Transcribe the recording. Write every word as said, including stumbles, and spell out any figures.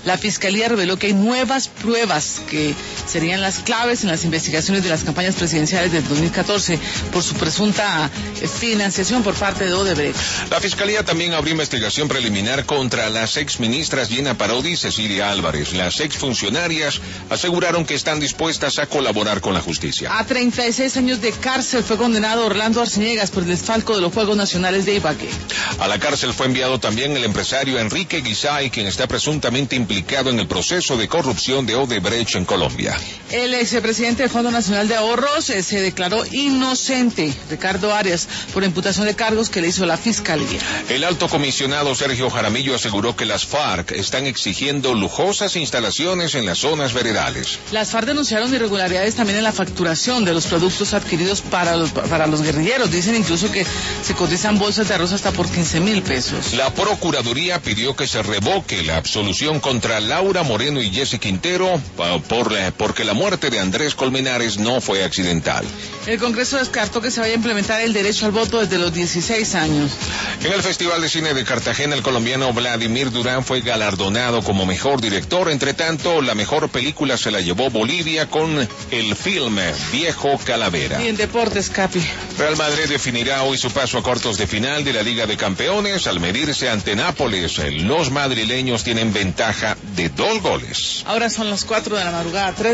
La Fiscalía reveló que hay nuevas pruebas que serían las claves en las investigaciones de las campañas presidenciales del dos mil catorce por su presunta financiación por parte de Odebrecht. La Fiscalía también abrió investigación preliminar contra las exministras Gina Parodi y Cecilia Álvarez. Las exfuncionarias aseguraron que están dispuestas a colaborar con la justicia. A treinta y seis años de cárcel fue condenado Orlando Arciniegas por el desfalco de los Juegos Nacionales de Ibagué. A la cárcel fue enviado también el empresario Enrique Guisay, quien está presuntamente implicado en el proceso de corrupción de Odebrecht en Colombia. El expresidente del Fondo Nacional de Ahorros eh, se declaró inocente, Ricardo Arias, por imputación de cargos que le hizo la Fiscalía. El alto comisionado Sergio Jaramillo aseguró que las FARC están exigiendo lujosas instalaciones en las zonas veredales. Las FARC denunciaron irregularidades también en la facturación de los productos adquiridos para los, para los guerrilleros. Dicen incluso que se cotizan bolsas de arroz hasta por quince mil pesos. La Procuraduría pidió que se revoque la absolución contra Laura Moreno y Jesse Quintero por, porque la muerte de Andrés Colmenares no fue accidental. El Congreso descartó que se vaya a implementar el derecho al voto desde los dieciséis años. En el Festival de Cine de Cartagena, el colombiano Vladimir Durán fue galardonado como mejor director. Entre tanto, la mejor película se la llevó Bolivia con el filme Viejo Calavera. Y en deportes, Capi. Real Madrid definirá hoy su paso a cuartos de final de la Liga de Campeones al medirse ante Nápoles. Los madrileños tienen ventaja de dos goles. Ahora son las cuatro de la madrugada, tres